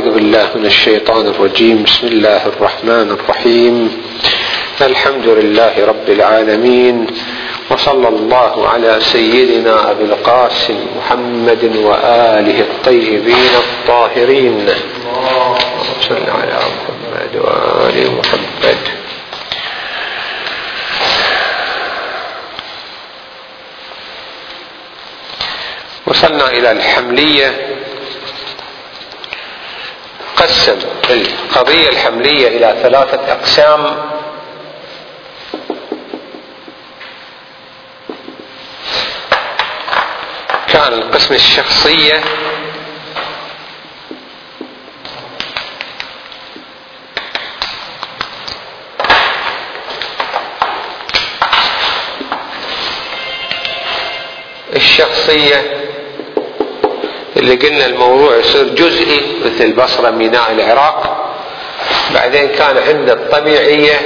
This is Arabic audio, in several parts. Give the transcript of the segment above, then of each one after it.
أعوذ بالله من الشيطان الرجيم. بسم الله الرحمن الرحيم. الحمد لله رب العالمين، وصلى الله على سيدنا أبي القاسم محمد وآله الطيبين الطاهرين. صل على محمد وآل محمد. وصلنا إلى الحملية. قسم القضية الحملية إلى 3 أقسام. كان القسم الشخصية، اللي قلنا الموضوع يصير جزئي مثل البصرة ميناء العراق. بعدين كان عندنا الطبيعية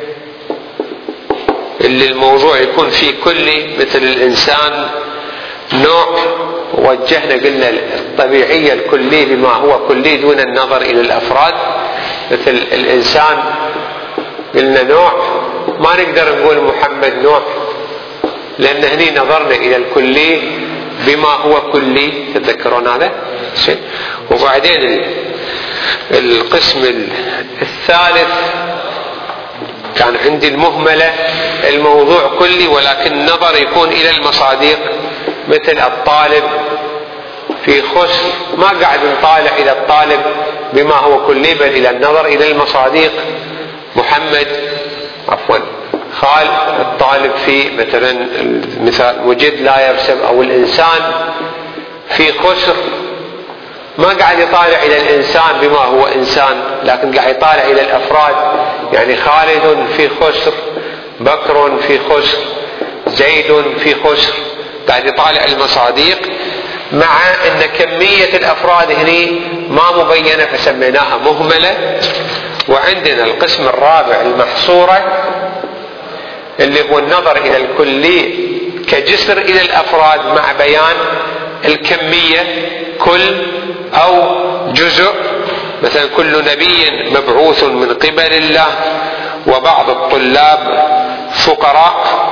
اللي الموضوع يكون فيه كلي مثل الإنسان نوع، وجهنا قلنا الطبيعية الكلي بما هو كلي دون النظر إلى الأفراد. مثل الإنسان قلنا نوع، ما نقدر نقول محمد نوع لأن هني نظرنا إلى الكلي بما هو كلي. تذكرون هذا شيء؟ وبعدين القسم الثالث كان عندي المهملة، الموضوع كلي ولكن النظر يكون إلى المصادق. مثل الطالب في خسر، ما قاعد نطالع إلى الطالب بما هو كلي بل إلى النظر إلى المصادق. محمد خال الطالب في مثلا مثال وجد لا يرسب، أو الإنسان في خسر، ما قاعد يطالع إلى الإنسان بما هو إنسان لكن قاعد يطالع إلى الأفراد. يعني خالد في خسر، بكر في خسر، زيد في خسر، قاعد يطالع المصادق، مع أن كمية الأفراد هني ما مبينة فسميناها مهملة. وعندنا القسم الرابع المحصورة، اللي هو النظر إلى الكلي كجسر إلى الأفراد مع بيان الكمية كل أو جزء. مثلا كل نبي مبعوث من قبل الله، وبعض الطلاب فقراء.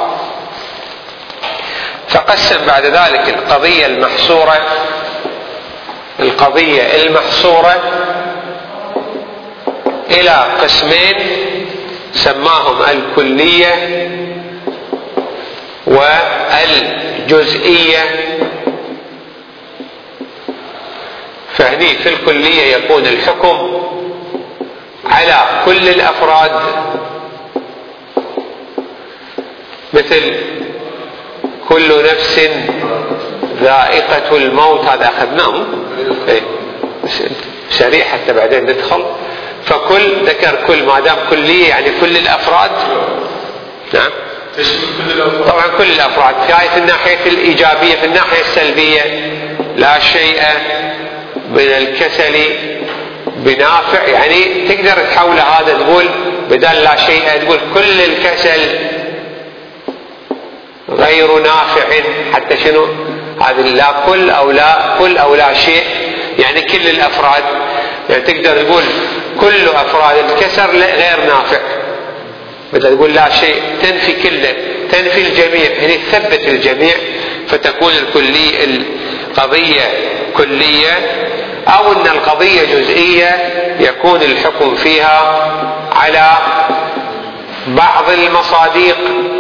فقسم بعد ذلك القضية المحصورة إلى قسمين سماهم الكلية والجزئية. فهني في الكلية يكون الحكم على كل الأفراد، مثل كل نفس ذائقة الموت، هذا أخذناه سريع حتى بعدين ندخل. فكل ذكر كل، ما دام كلية يعني كل الأفراد. نعم طبعا كل الأفراد، في الناحية الإيجابية. في الناحية السلبية لا شيء من الكسل بنافع، يعني تقدر تحول هذا تقول بدل لا شيء تقول كل الكسل غير نافع. حتى شنو هذا؟ لا كل أو لا شيء، يعني كل الأفراد. يعني تقدر تقول كل أفراد الكسر غير نافع، بدل تقول لا شيء تنفي كله، تنفي الجميع، يعني تثبت الجميع فتكون القضية كلية. أو أن القضية جزئية يكون الحكم فيها على بعض المصادق،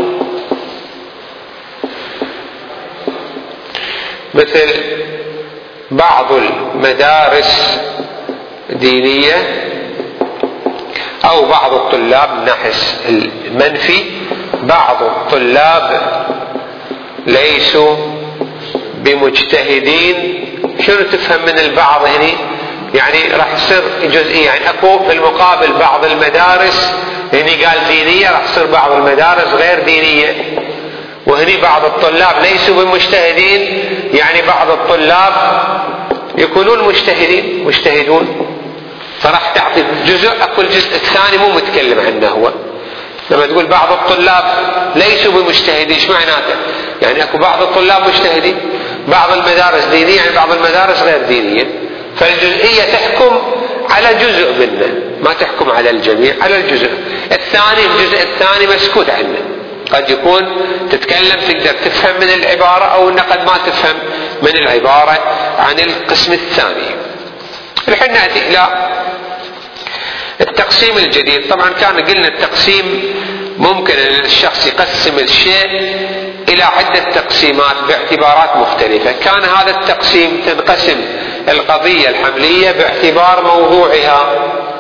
مثل بعض المدارس دينية أو بعض الطلاب. من ناحية المنفي بعض الطلاب ليسوا بمجتهدين. شنو تفهم من البعض هنا؟ يعني راح تصير جزئية، يعني أكو في المقابل بعض المدارس هني قال دينية، راح تصير بعض المدارس غير دينية. وهني بعض الطلاب ليسوا بمجتهدين، يعني بعض الطلاب يكونون مجتهدون. فراح تعطي جزء، أكو الجزء الثاني مو متكلم عنه هو. لما تقول بعض الطلاب ليسوا بمجتهدين، ايش معناته؟ يعني اكو بعض الطلاب مجتهدين، بعض المدارس دينية يعني بعض المدارس غير دينية. فالجزئية تحكم على جزء منه، ما تحكم على الجميع، على الجزء الثاني. الجزء الثاني مسكوت عنه، قد يكون تتكلم تقدر تفهم من العبارة، أو أنه قد ما تفهم من العبارة عن القسم الثاني. الحين نأتي إلى التقسيم الجديد. طبعا كان قلنا التقسيم ممكن أن الشخص يقسم الشيء إلى عدة تقسيمات باعتبارات مختلفة. كان هذا التقسيم تنقسم القضية الحملية باعتبار موضوعها،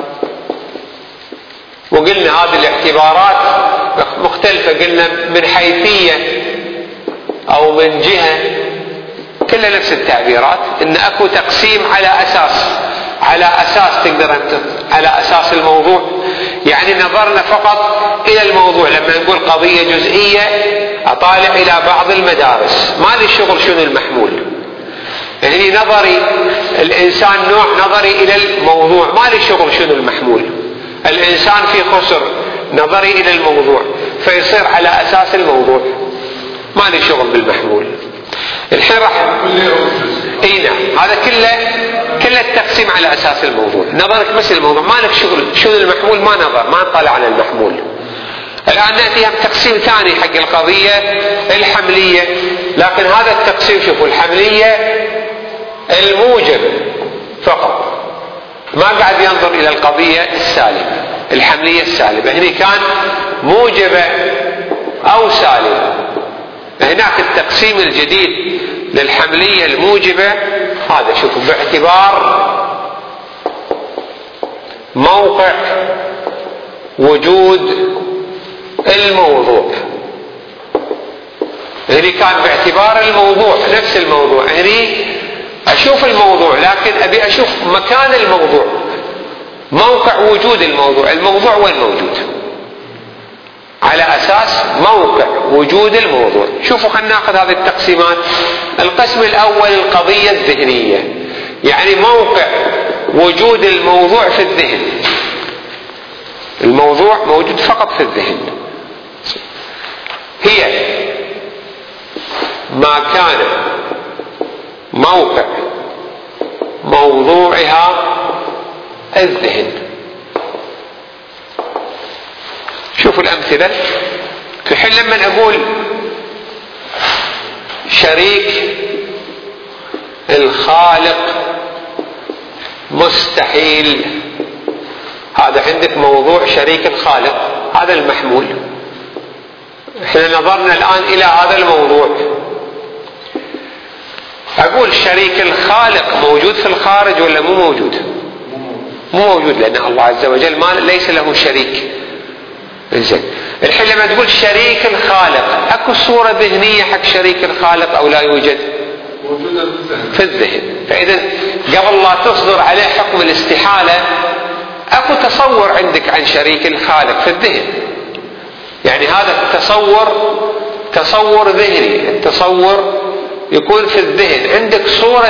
وقلنا هذه الاعتبارات مختلفة، قلنا من حيثية أو من جهة، كلها نفس التعبيرات. إن أكو تقسيم على أساس تقدر أنت على أساس الموضوع، يعني نظرنا فقط إلى الموضوع. لما نقول قضية جزئية أطالع إلى بعض المدارس، ما لي شغل شنو المحمول. يعني نظري الإنسان نوع نظري إلى الموضوع، ما لي شغل شنو المحمول. الإنسان في خسر، نظري إلى الموضوع، فيصير على أساس الموضوع، ما لي شغل بالمحمول. الحين راح اي نعم، هذا كله التقسيم على اساس الموضوع. نظرك بس الموضوع، ما لك شغل شنو المحمول، ما نظر، ما نطلع على المحمول. الان ناتي تقسيم ثاني حق القضيه الحمليه، لكن هذا التقسيم شوفوا الحمليه الموجب فقط، ما قاعد ينظر الى القضيه السالبه، الحمليه السالبه. هنا كان موجبه او سالبه. هناك التقسيم الجديد للحملية الموجبة، هذا شوفوا باعتبار موقع وجود الموضوع. هني كان باعتبار الموضوع، نفس الموضوع. هني أشوف الموضوع، لكن أبي أشوف مكان الموضوع، موقع وجود الموضوع. الموضوع وين موجود؟ على أساس موقع وجود الموضوع. شوفوا خلينا ناخذ هذه التقسيمات. القسم الأول القضية الذهنية، يعني موقع وجود الموضوع في الذهن. الموضوع موجود فقط في الذهن، هي ما كان موقع موضوعها الذهن. شوفوا الأمثلة. الحين لما أقول شريك الخالق مستحيل، هذا عندك موضوع شريك الخالق، هذا المحمول. احنا نظرنا الآن إلى هذا الموضوع. أقول شريك الخالق موجود في الخارج ولا مو موجود؟ مو موجود، لأن الله عز وجل ليس له شريك. إنزين، الحين لما تقول شريك الخالق، اكو صورة ذهنية حق شريك الخالق او لا يوجد؟ موجودة في الذهن. فاذا قبل لا تصدر عليه حكم الاستحالة، اكو تصور عندك عن شريك الخالق في الذهن. يعني هذا تصور ذهني. التصور يكون في الذهن، عندك صورة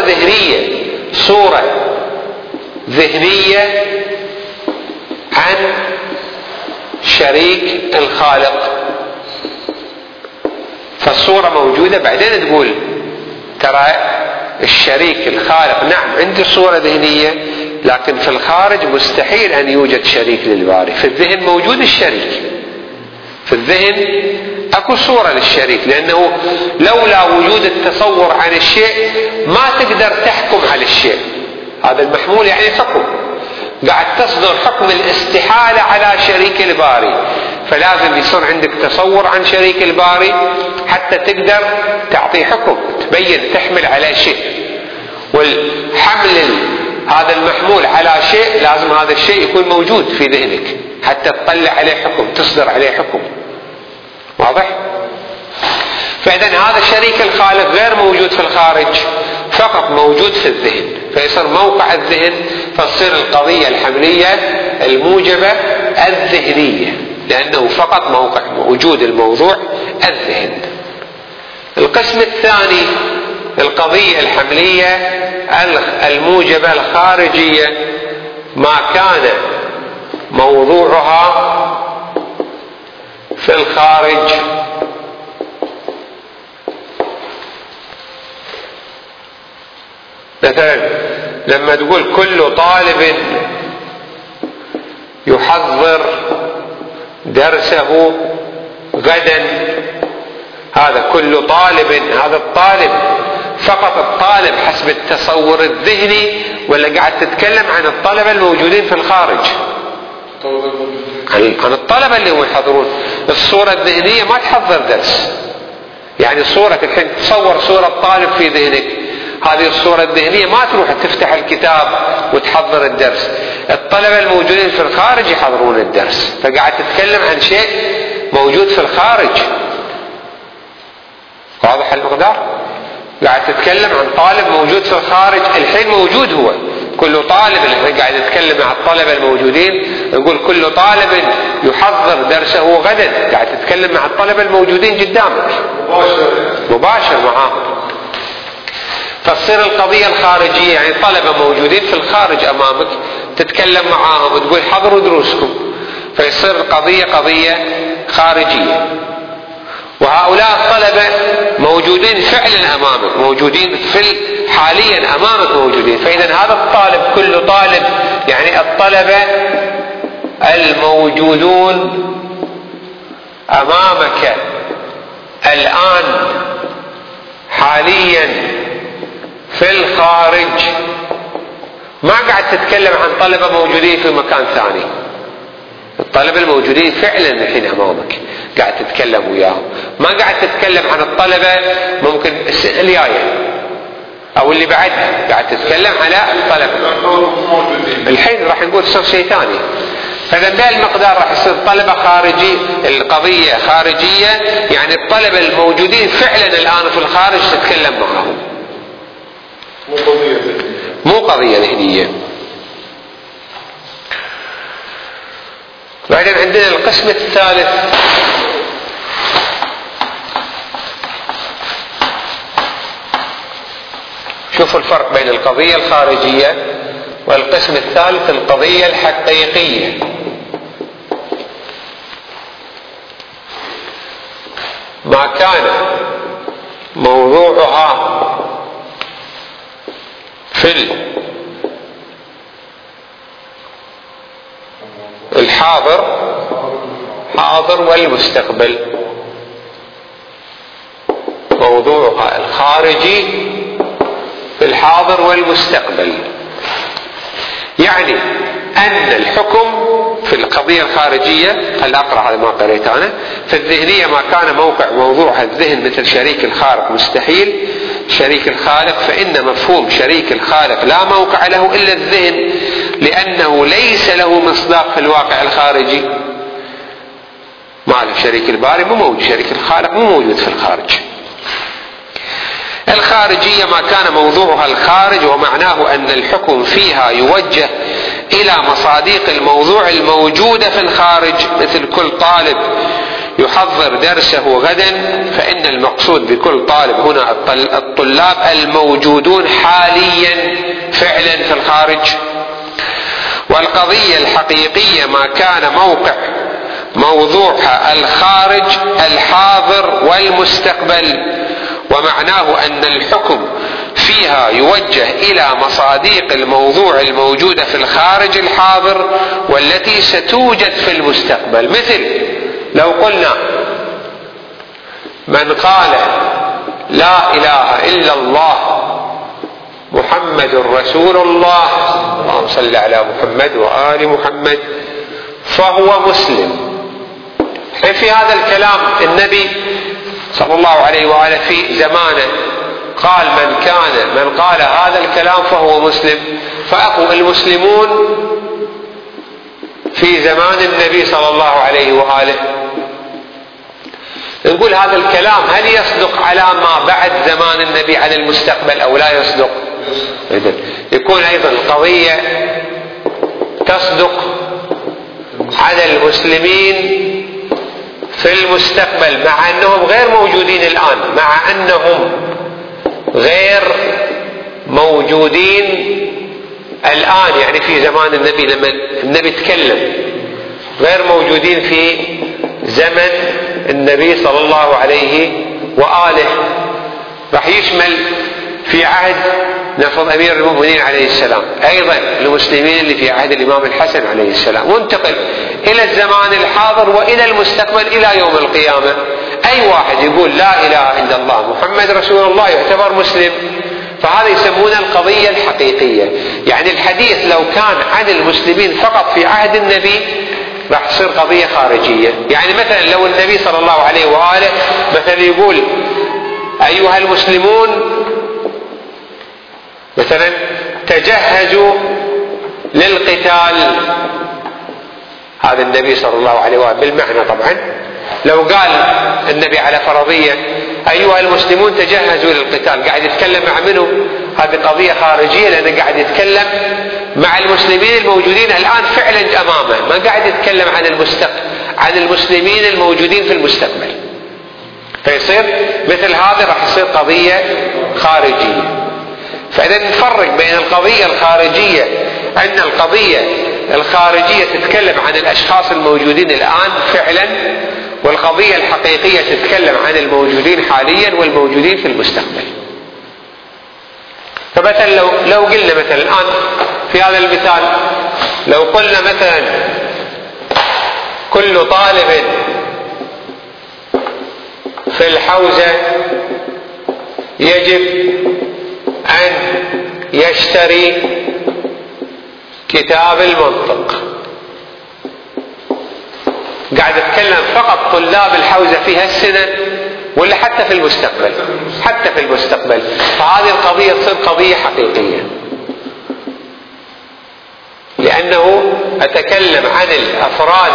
ذهنية عن شريك الخالق، فالصورة موجودة. بعدين تقول ترى الشريك الخالق نعم عندي صورة ذهنية، لكن في الخارج مستحيل أن يوجد شريك للباري. في الذهن موجود الشريك، في الذهن أكو صورة للشريك، لأنه لولا وجود التصور عن الشيء ما تقدر تحكم على الشيء. هذا المحمول يعني حكم، قاعد تصدر حكم الاستحالة على شريك الباري، فلازم يصير عندك تصور عن شريك الباري حتى تقدر تعطي حكم، تبين تحمل على شيء. والحمل هذا المحمول على شيء لازم هذا الشيء يكون موجود في ذهنك حتى تطلع عليه حكم، تصدر عليه حكم. واضح؟ فإذا هذا شريك الخالق غير موجود في الخارج، فقط موجود في الذهن، فيصير موقع الذهن، فتصير القضية الحملية الموجبة الذهنية، لأنه فقط موقع وجود الموضوع الذهن. القسم الثاني القضية الحملية الموجبة الخارجية، ما كان موضوعها في الخارج. مثلا لما تقول كل طالب يحضر درسه غدا. هذا كل طالب، هذا الطالب فقط الطالب حسب التصور الذهني، ولا قاعد تتكلم عن الطلبة الموجودين في الخارج؟ عن الطلبة اللي هم يحضرون. الصورة الذهنية ما تحضر درس، يعني صورة الحين تصور صورة طالب في ذهنك، هذه الصورة الذهنية ما تروح تفتح الكتاب وتحضر الدرس. الطلبة الموجودين في الخارج يحضرون الدرس، فقاعد تتكلم عن شيء موجود في الخارج. واضح المقدار؟ قاعد تتكلم عن طالب موجود في الخارج، الحين موجود هو. كل طالب، اللي قاعد يتكلم عن الطلبة الموجودين، نقول كل طالب يحضر درسه غدا، قاعد تتكلم مع الطلبة الموجودين قدامك مباشر معاهم. فتصير القضية الخارجية، يعني طلبة موجودين في الخارج أمامك تتكلم معاهم وتقول حضروا دروسكم، فيصير القضية قضية خارجية. وهؤلاء الطلبة موجودين فعلا أمامك، موجودين حاليا أمامك موجودين. فإذا هذا الطالب، كل طالب يعني الطلبة الموجودون أمامك الآن حاليا في الخارج. ما قاعد تتكلم عن طلبة موجودين في مكان ثاني، الطلبة الموجودين فعلا الحين أمامك قاعد تتكلم وياهم. ما قاعد تتكلم عن الطلبة ممكن السنة الجاية أو اللي بعدها، قاعد تتكلم على الطلبة الحين. راح نقول صار شيء ثاني. فإذا بهالمقدار راح يصير طلبة خارجي، القضية خارجية، يعني الطلبة الموجودين فعلا الآن في الخارج تتكلم معهم، مو قضية ذهنية. بعدين عندنا القسم الثالث، شوفوا الفرق بين القضية الخارجية والقسم الثالث القضية الحقيقية. ما كان موضوعها في الحاضر والمستقبل، موضوعها الخارجي في الحاضر والمستقبل. يعني أن الحكم في القضية الخارجية، هل أقرأ هذا ما قريت أنا، في الذهنية ما كان موقع موضوعها الذهن مثل شريك الخالق مستحيل شريك الخالق، فإن مفهوم شريك الخالق لا موقع له إلا الذهن، لأنه ليس له مصداق في الواقع الخارجي. ما له شريك الباري مو موجود، شريك الخالق مو موجود في الخارج. الخارجية ما كان موضوعها الخارج، ومعناه أن الحكم فيها يوجه إلى مصاديق الموضوع الموجودة في الخارج، مثل كل طالب يحضر درسه غدا، فإن المقصود بكل طالب هنا الطلاب الموجودون حاليا فعلا في الخارج. والقضية الحقيقية ما كان موقع موضوعها الخارج الحاضر والمستقبل، ومعناه أن الحكم فيها يوجه إلى مصاديق الموضوع الموجودة في الخارج الحاضر والتي ستوجد في المستقبل. مثل لو قلنا من قال لا إله إلا الله محمد رسول الله، اللهم صل على محمد وآل محمد، فهو مسلم. في هذا الكلام النبي صلى الله عليه وآله في زمانه قال من قال هذا الكلام فهو مسلم. فأخو المسلمون في زمان النبي صلى الله عليه وآله، نقول هذا الكلام هل يصدق على ما بعد زمان النبي عن المستقبل أو لا يصدق؟ يكون أيضا القضية تصدق على المسلمين في المستقبل، مع أنهم غير موجودين الآن، مع أنهم غير موجودين الآن، يعني في زمان النبي لما النبي تكلم غير موجودين في زمن النبي صلى الله عليه وآله. راح يشمل في عهد نفرض أمير المؤمنين عليه السلام، أيضا المسلمين اللي في عهد الإمام الحسن عليه السلام، وانتقل إلى الزمان الحاضر وإلى المستقبل إلى يوم القيامة. أي واحد يقول لا إله إلا الله محمد رسول الله يعتبر مسلم، فهذا يسمونه القضية الحقيقية. يعني الحديث لو كان عن المسلمين فقط في عهد النبي راح تصير قضية خارجية. يعني مثلا لو النبي صلى الله عليه وآله مثلا يقول أيها المسلمون مثلا تجهزوا للقتال، هذا النبي صلى الله عليه وآله بالمعنى طبعا. لو قال النبي على فرضية أيها المسلمون تجهزوا للقتال، قاعد يتكلم مع منه؟ هذه قضية خارجية، لأنه قاعد يتكلم مع المسلمين الموجودين الآن فعلا أمامه، ما قاعد يتكلم عن المسلمين الموجودين في المستقبل. فيصير مثل هذا راح يصير قضية خارجية. فإذا نفرق بين القضية الخارجية، أن القضية الخارجية تتكلم عن الأشخاص الموجودين الآن فعلا، والقضية الحقيقية تتكلم عن الموجودين حاليا والموجودين في المستقبل. فمثلا لو قلنا مثلا الآن في هذا المثال، لو قلنا مثلا كل طالب في الحوزة يجب أن يشتري كتاب المنطق، قاعد اتكلم فقط طلاب الحوزة في هالسنة ولا حتى في المستقبل؟ حتى في المستقبل. فهذه القضية تصير قضية حقيقية، لأنه أتكلم عن الأفراد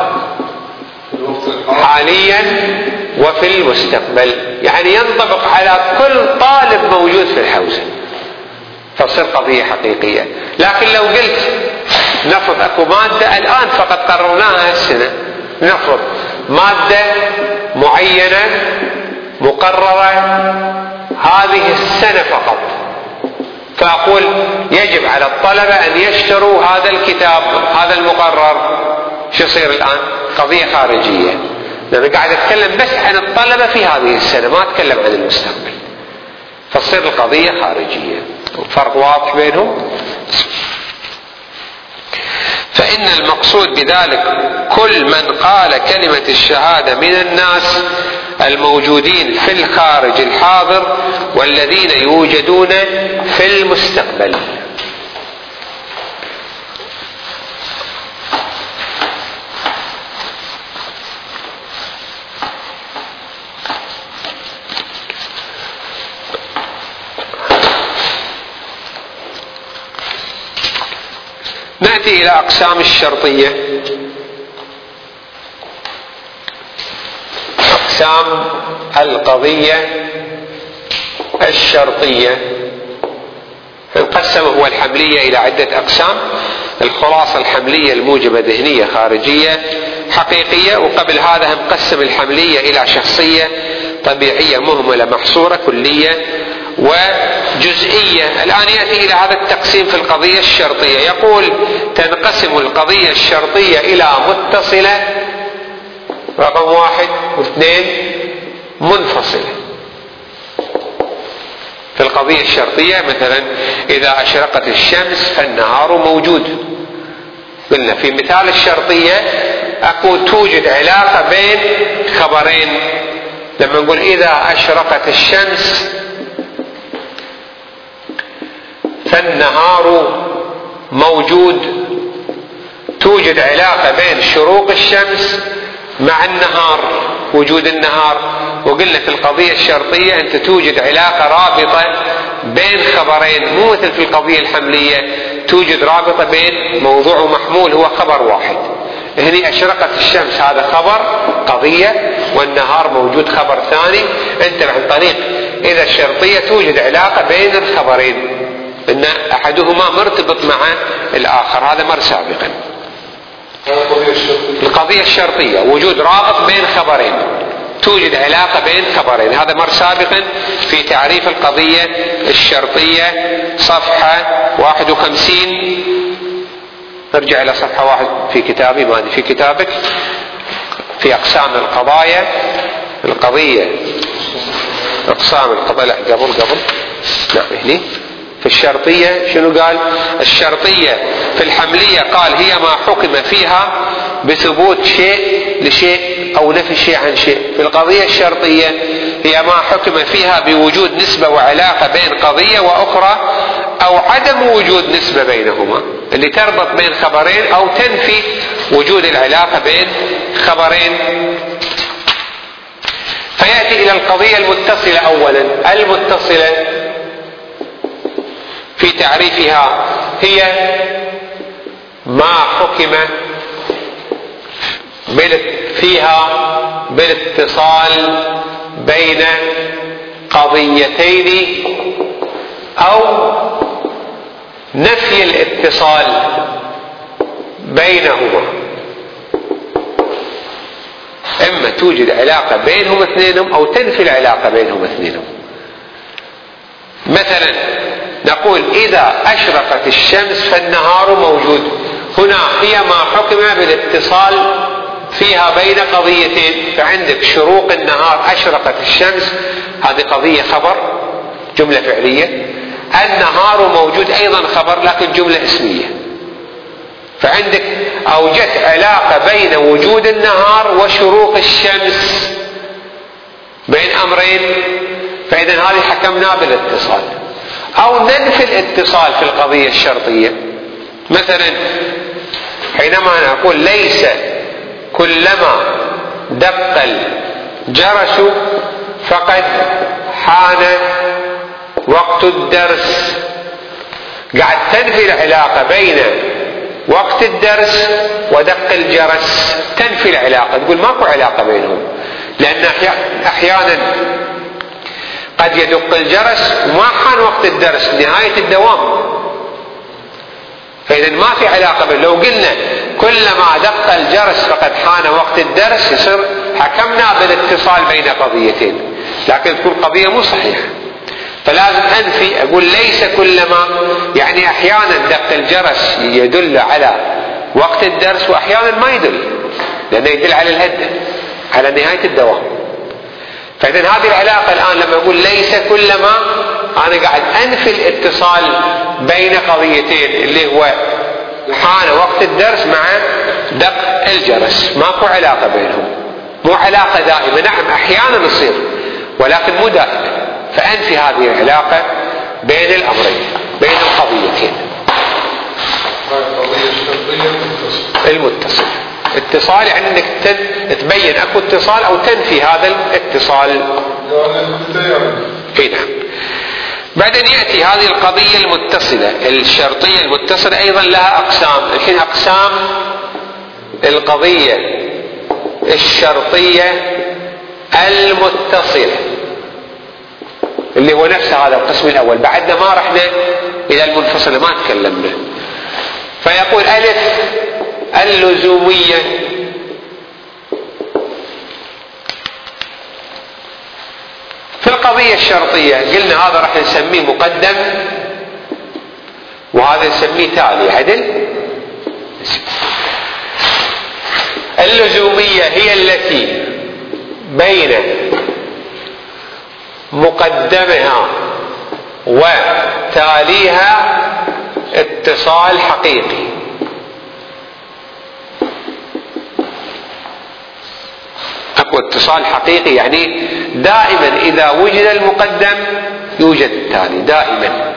حاليا وفي المستقبل، يعني ينطبق على كل طالب موجود في الحوزة، فتصير قضية حقيقية. لكن لو قلت نفرض أكو مادة الآن فقط قررناها السنة، نفرض مادة معينة مقررة هذه السنة فقط، فأقول يجب على الطلبة أن يشتروا هذا الكتاب هذا المقرر، شو يصير الآن؟ قضية خارجية، لأنه قاعد أتكلم بس عن الطلبة في هذه السنة، ما أتكلم عن المستقبل، فتصير القضية خارجية. فرق واضح بينهم؟ فإن المقصود بذلك كل من قال كلمة الشهادة من الناس الموجودين في الخارج الحاضر والذين يوجدون في المستقبل. نأتي إلى أقسام الشرطية. أقسام القضية الشرطية انقسم هو الحملية إلى عدة أقسام. الخلاصة الحملية الموجبة ذهنية خارجية حقيقية، وقبل هذا مقسم الحملية إلى شخصية طبيعية مهملة محصورة كلية وجزئية. الآن يأتي إلى هذا التقسيم في القضية الشرطية، يقول تنقسم القضية الشرطية إلى متصلة رقم 1 و2 منفصلة. في القضية الشرطية مثلا إذا أشرقت الشمس فالنهار موجود، قلنا في مثال الشرطية أكو توجد علاقة بين خبرين. لما نقول إذا أشرقت الشمس فالنهار موجود، توجد علاقة بين شروق الشمس مع النهار، وجود النهار. وقلنا في القضية الشرطية أنت توجد علاقة رابطة بين خبرين، مو مثل في القضية الحملية توجد رابطة بين موضوع ومحمول هو خبر واحد. هنا أشرقت الشمس هذا خبر قضية، والنهار موجود خبر ثاني. أنت عن طريق إذا الشرطية توجد علاقة بين الخبرين إن أحدهما مرتبط مع الآخر، هذا مر سابقا. القضية الشرطية وجود رابط بين خبرين، توجد علاقة بين خبرين، هذا مر سابقا في تعريف القضية الشرطية صفحة 51. نرجع إلى صفحة 1 في كتابي، ما في كتابك، في أقسام القضايا القضية، أقسام القضايا، لا قبل نعم هني في الشرطية شنو قال؟ الشرطية في الحملية قال هي ما حكم فيها بثبوت شيء لشيء أو نفي شيء عن شيء. في القضية الشرطية هي ما حكم فيها بوجود نسبة وعلاقة بين قضية وأخرى أو عدم وجود نسبة بينهما، اللي تربط بين خبرين أو تنفي وجود العلاقة بين خبرين. فيأتي إلى القضية المتصلة أولا. المتصلة في تعريفها هي ما حكم فيها بالاتصال بين قضيتين أو نفي الاتصال بينهما، إما توجد علاقة بينهم اثنينهم أو تنفي العلاقة بينهم اثنينهم. مثلا نقول إذا أشرقت الشمس فالنهار موجود، هنا هي ما حكم بالاتصال فيها بين قضيتين. فعندك شروق النهار، أشرقت الشمس، هذه قضية خبر جملة فعلية. النهار موجود أيضا خبر لكن جملة اسمية. فعندك أوجدت علاقة بين وجود النهار وشروق الشمس بين أمرين، فإذا هذه حكمنا بالاتصال. أو ننفي الاتصال في القضية الشرطية. مثلا حينما نقول ليس كلما دق الجرس فقد حان وقت الدرس، قاعد تنفي العلاقة بين وقت الدرس ودق الجرس، تنفي العلاقة، تقول ماكو علاقة بينهم، لأن أحيانا قد يدق الجرس وما حان وقت الدرس، نهاية الدوام، فإذا ما في علاقة بين. لو قلنا كلما دق الجرس فقد حان وقت الدرس يصير حكمنا بالاتصال بين قضيتين، لكن تكون قضية مو صحيحة. فلازم أنفي، أقول ليس كلما، يعني أحيانا دق الجرس يدل على وقت الدرس وأحيانا ما يدل، لأنه يدل على الهدة، على نهاية الدوام. فإذا هذه العلاقة الآن لما أقول ليس كلما، أنا قاعد أنفي الاتصال بين قضيتين اللي هو حان وقت الدرس مع دق الجرس، ماكو علاقة بينهم، مو علاقة دائمة. نعم أحيانا تصير ولكن مو دائما، فأنفي هذه العلاقة بين الأمرين، بين القضيتين. القضية الشرطية المتصل. اتصال يعني انك تبين اكو اتصال او تنفي هذا الاتصال. اي نعم. بعدين يأتي هذه القضية المتصلة الشرطية المتصلة أيضا لها أقسام. الحين أقسام القضية الشرطية المتصلة اللي هو نفس هذا القسم الأول، بعدنا ما رحنا إلى المنفصلة، ما تكلمنا. فيقول ألف اللزومية. في القضية الشرطية قلنا هذا راح نسميه مقدم وهذا نسميه تالي، عدل. اللزومية هي التي بين مقدمها وتاليها اتصال حقيقي. اكو اتصال حقيقي يعني دائما اذا وجد المقدم يوجد التالي، دائما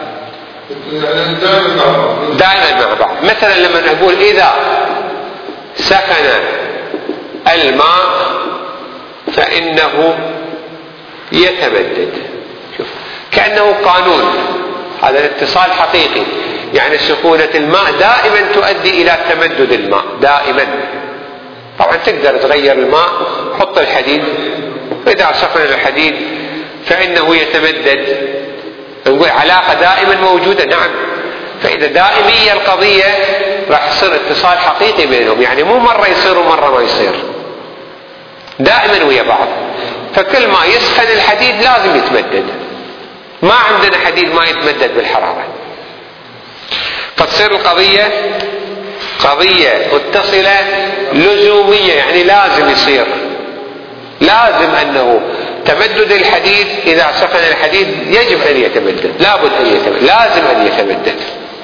مع بعض. مثلا لما نقول اذا سكن الماء فانه يتمدد، شوف كأنه قانون، هذا الاتصال حقيقي، يعني سخونة الماء دائما تؤدي الى تمدد الماء دائما. طبعا تقدر تغير الماء، حط الحديد، إذا سخن الحديد فإنه يتمدد، نقول علاقة دائما موجودة. نعم، فإذا دائمية القضية راح يصير اتصال حقيقي بينهم، يعني مو مرة يصير ومرة ما يصير، دائما ويا بعض. فكل ما يسخن الحديد لازم يتمدد، ما عندنا حديد ما يتمدد بالحرارة. فتصير القضية قضية متصلة لزومية، يعني لازم يصير، لازم أنه تمدد الحديد إذا سخن الحديد يجب أن يتمدد، لابد أن يتمدد، لازم أن يتمدد.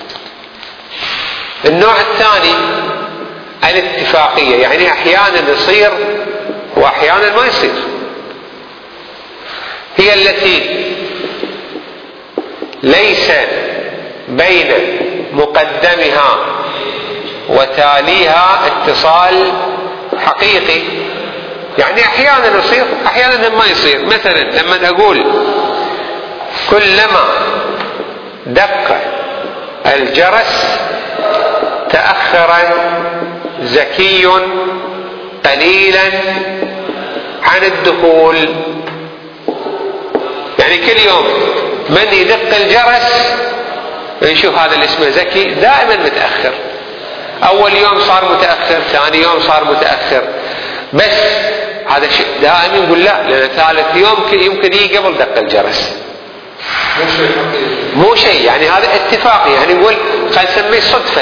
النوع الثاني الاتفاقية، يعني أحيانا يصير وأحيانا ما يصير، هي التي ليس بين مقدمها وتاليها اتصال حقيقي، يعني أحيانا يصير أحيانا ما يصير. مثلا لما أقول كلما دق الجرس تأخر زكي قليلا عن الدخول، يعني كل يوم من يدق الجرس نشوف هذا اللي اسمه زكي دائما متأخر، أول يوم صار متأخر، ثاني يوم صار متأخر، بس هذا شيء دائما يقول لا، لأن ثالث يوم يمكن يجي قبل دق الجرس، مو شيء يعني هذا اتفاقي، يعني نقول خلينا نسميه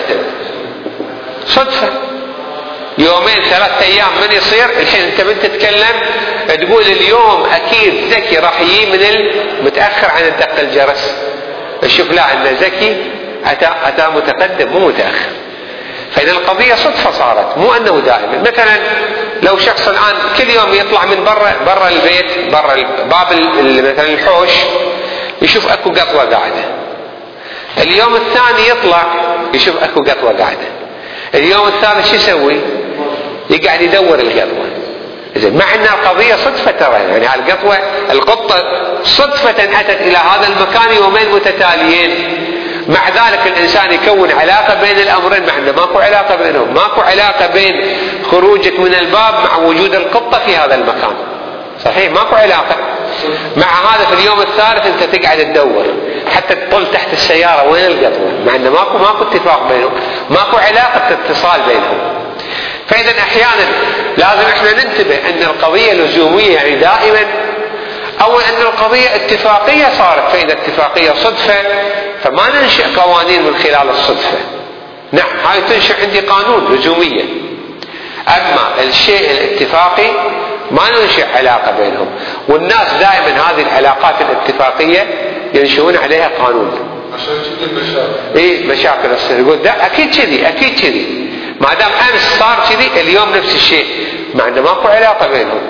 صدفة، يومين 3 أيام من يصير. الحين انت من تتكلم تقول اليوم اكيد زكي راح يجي من المتأخر عن دق الجرس، شوف لا ان زكي اتى متقدم مو متأخر. فإذا القضية صدفة صارت، مو انه دائما. مثلا لو شخص الان كل يوم يطلع من برا البيت، برا باب مثلا الحوش، يشوف اكو قطوة قاعدة، اليوم الثاني يطلع يشوف اكو قطوة قاعدة، اليوم الثالث شو يسوي؟ يقعد يدور القطوة. إذن مع ان القضية صدفة ترى، يعني القطة صدفة اتت الى هذا المكان يومين متتاليين، مع ذلك الانسان يكون علاقة بين الامرين مع انه ماكو علاقة بينهم، ماكو علاقة بين خروجك من الباب مع وجود القطة في هذا المكان، صحيح ماكو علاقة. مع هذا في اليوم الثالث انت تقعد تدور حتى تطل تحت السيارة وين القطوة، مع انه ماكو اتفاق بينهم، ماكو علاقة اتصال بينهم. فإذا أحيانا لازم احنا ننتبه أن القضية لزومية، يعني دائما، أو أن القضية اتفاقية صارت. فإذا اتفاقية صدفة فما ننشئ قوانين من خلال الصدفة، نعم هاي تنشئ عندي قانون لزومية. أما الشيء الاتفاقي ما ننشئ علاقة بينهم، والناس دائما هذه العلاقات الاتفاقية ينشئون عليها قانون. عشان كذي المشاكل. ايه مشاكل تصير، يقول ده اكيد كذي، ما دام امس صار كذي اليوم نفس الشيء، مع انه ماكو علاقه بينهم.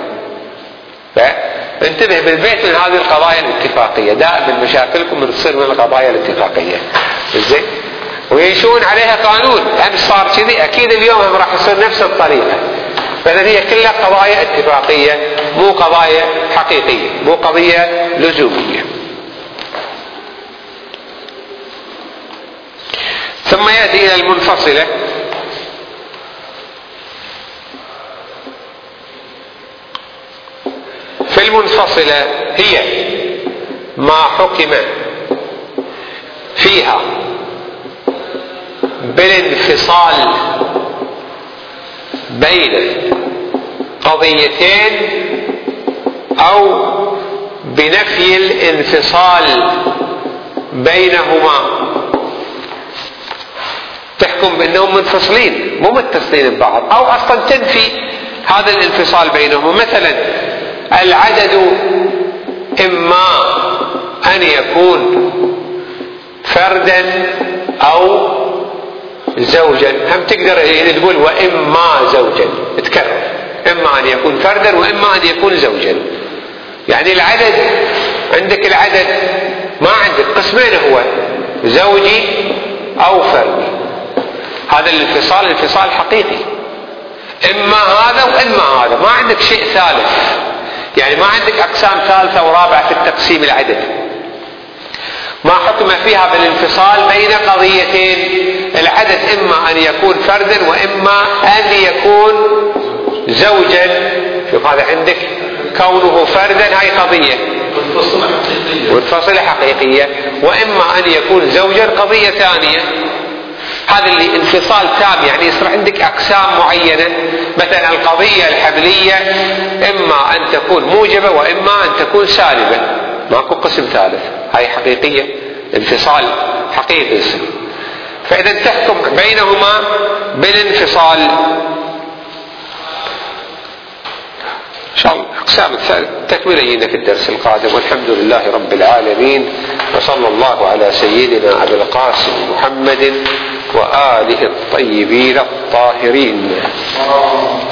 فانتبه بالبيت من هذه القضايا الاتفاقيه، دائما مشاكلكم تصير من القضايا الاتفاقيه، زين، وينشئون عليها قانون، امس صار كذي اكيد اليوم هم راح يصير نفس الطريقه. فاذا هي كلها قضايا اتفاقيه، مو قضايا حقيقيه، مو قضيه لزوميه. ثم يأتي إلى المنفصلة. في المنفصلة هي ما حكم فيها بالانفصال بين قضيتين أو بنفي الانفصال بينهما، تحكم بأنهم منفصلين مو متصلين ببعض، أو أصلا تنفي هذا الانفصال بينهم. مثلا العدد إما أن يكون فردا أو زوجا، هم تقدر يعني تقول وإما زوجا، تكرر، إما أن يكون فردا وإما أن يكون زوجا. يعني العدد عندك، العدد ما عندك قسمين، هو زوجي أو فردي. هذا الانفصال انفصال حقيقي، إما هذا وإما هذا، ما عندك شيء ثالث، يعني ما عندك أقسام ثالثة ورابعة في التقسيم العدد. ما حكم فيها بالانفصال بين قضيتين، العدد إما أن يكون فردا وإما أن يكون زوجا. شوف هذا عندك كونه فردا هاي قضية منفصلة حقيقية، وإما أن يكون زوجا قضية ثانية. هذا اللي انفصال تام، يعني يصير عندك أقسام معينة. مثلا القضية الحملية إما أن تكون موجبة وإما أن تكون سالبة، ماكو قسم ثالث، هاي حقيقية، انفصال حقيقي يصير. فإذا تحكم بينهما بالانفصال. شاء الله أقسام تكملة يجينا في الدرس القادم، والحمد لله رب العالمين، وصلى الله على سيدنا أبي القاسم محمد وآله الطيبين الطاهرين.